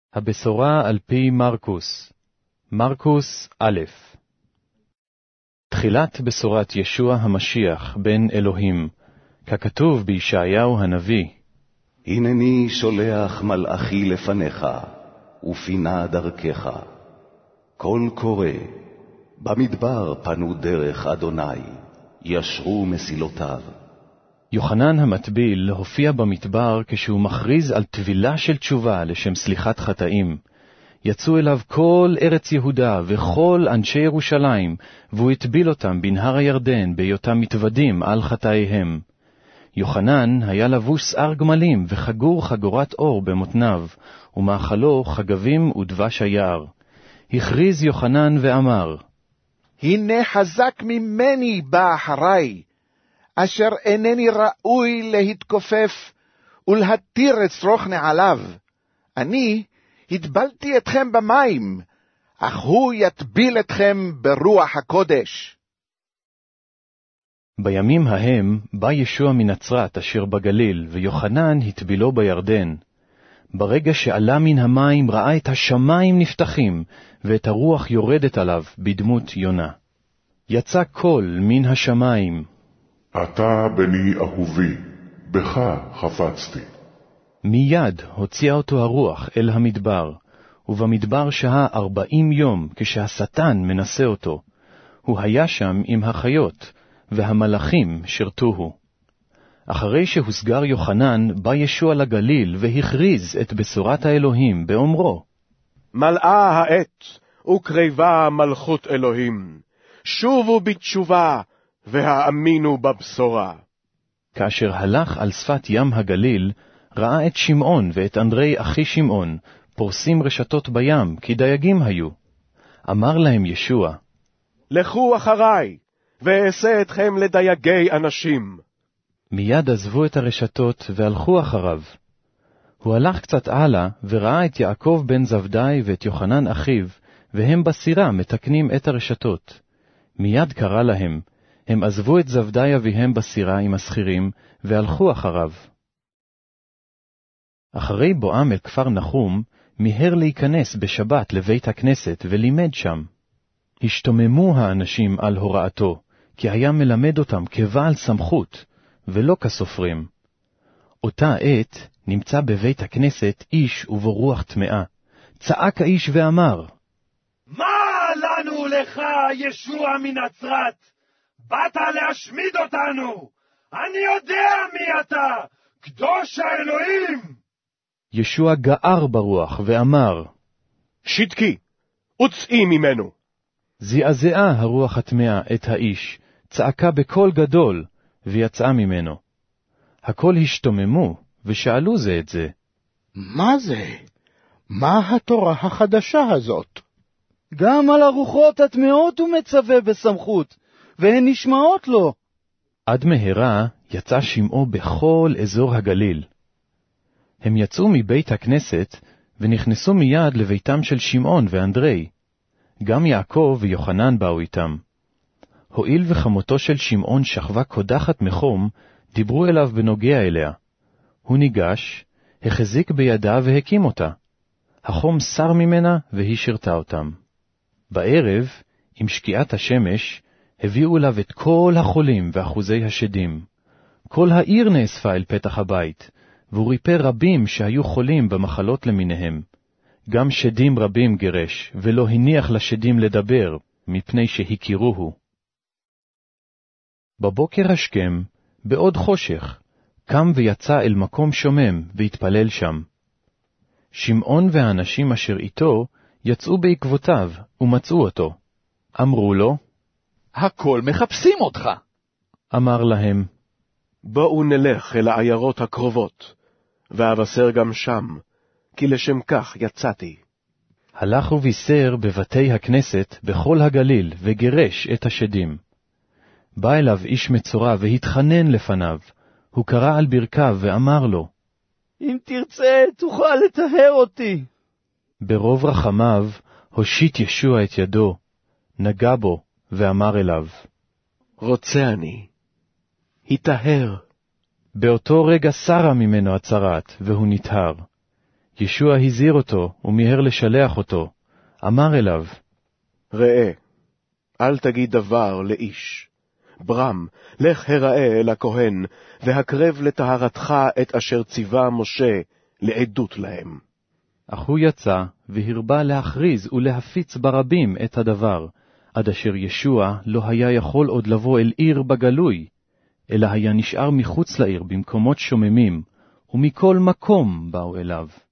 הבשורה על פי מרקוס. מרקוס א'. תחילת בשורת ישוע המשיח בן אלוהים, ככתוב בישעיהו הנביא. הנני שולח מלאכי לפניך, ופינה דרכך. קול קורא, במדבר פנו דרך אדוני, ישרו מסילותיו. יוחנן המטביל הופיע במדבר כשהוא מכריז על טבילה של תשובה לשם סליחת חטאים. יצאו אליו כל ארץ יהודה וכל אנשי ירושלים, והוא הטביל אותם בנהר הירדן בהיותם מתוודים על חטאיהם. יוחנן היה לבוש שיער גמלים וחגור חגורת אור במותניו, ומאכלו חגבים ודבש היער. הכריז יוחנן ואמר, הנה חזק ממני בא אחריי, אשר אינני ראוי להתכופף ולהתיר את שרוך נעליו. אני הטבלתי אתכם במים, אך הוא יטביל אתכם ברוח הקודש. בימים ההם בא ישוע מנצרת אשר בגליל, ויוחנן הטבילו בירדן. ברגע שעלה מן המים ראה את השמיים נפתחים, ואת הרוח יורדת עליו בדמות יונה. יצא קול מן השמיים, אתה בני אהובי, בך חפצתי. מיד הוציאה אותו הרוח אל המדבר, ובמדבר שהה 40 יום כשהשטן מנסה אותו. הוא היה שם עם החיות, והמלאכים שרתוהו. אחרי שהוסגר יוחנן, בא ישוע לגליל והכריז את בשורת האלוהים באומרו, מלאה העת וקרבה מלכות אלוהים, שובו בתשובה והאמינו בבשורה. כאשר הלך על שפת ים הגליל, ראה את שמעון ואת אנדרי אחי שמעון, פורסים רשתות בים, כי דייגים היו. אמר להם ישוע, לכו אחריי, ואעשה אתכם לדייגי אנשים. מיד עזבו את הרשתות והלכו אחריו. הוא הלך קצת הלאה, וראה את יעקב בן זבדי ואת יוחנן אחיו, והם בסירה מתקנים את הרשתות. מיד קרא להם, הם עזבו את זבדי אביהם בסירה עם הסחירים, והלכו אחריו. אחרי בואם אל כפר נחום, מיהר להיכנס בשבת לבית הכנסת ולימד שם. השתוממו האנשים על הוראתו, כי היה מלמד אותם כבעל סמכות, ולא כסופרים. אותה עת נמצא בבית הכנסת איש ובו רוח טמאה. צעק האיש ואמר, מה לנו לך, ישוע מנצרת? באת להשמיד אותנו! אני יודע מי אתה, קדוש האלוהים! ישוע גער ברוח ואמר, שתקי, וצאי ממנו. זעזעה הרוח הטמאה את האיש, צעקה בקול גדול, ויצאה ממנו. הכל השתוממו, ושאלו זה את זה. מה זה? מה התורה החדשה הזאת? גם על הרוחות הטמאות הוא מצווה בסמכות, והן נשמעות לו. עד מהרה יצא שמעו בכל אזור הגליל. הם יצאו מבית הכנסת, ונכנסו מיד לביתם של שמעון ואנדרי. גם יעקב ויוחנן באו איתם. הואיל וחמותו של שמעון שכבה קודחת מחום, דיברו אליו בנוגע אליה. הוא ניגש, החזיק בידה והקים אותה. החום סר ממנה והיא שירתה אותם. בערב, עם שקיעת השמש, הביאו אליו את כל החולים ואחוזי השדים. כל העיר נאספה אל פתח הבית, והוא ריפא רבים שהיו חולים במחלות למיניהם. גם שדים רבים גירש, ולא הניח לשדים לדבר, מפני שהכירוהו. בבוקר השכם, בעוד חושך, קם ויצא אל מקום שומם, והתפלל שם. שמעון והאנשים אשר איתו יצאו בעקבותיו, ומצאו אותו. אמרו לו, הכל מחפשים אותך. אמר להם, בואו נלך אל העיירות הקרובות, ואבשר גם שם, כי לשם כך יצאתי. הלך ובישר בבתי הכנסת בכל הגליל, וגירש את השדים. בא אליו איש מצורע והתחנן לפניו. הוא קרא על ברכיו ואמר לו, אם תרצה, תוכל לטהר אותי. ברוב רחמיו הושיט ישוע את ידו, נגע בו ואמר אליו, רוצה אני, היטהר. באותו רגע סרה ממנו הצרת, והוא נטהר. ישוע הזהיר אותו ומיהר לשלח אותו. אמר אליו, ראה, אל תגיד דבר לאיש. ברם, לך הראה אל הכהן, והקרב לטהרתך את אשר ציווה משה לעדות להם. אך הוא יצא והרבה להכריז ולהפיץ ברבים את הדבר, עד אשר ישוע לא היה יכול עוד לבוא אל עיר בגלוי, אלא היה נשאר מחוץ לעיר במקומות שוממים, ומכל מקום באו אליו.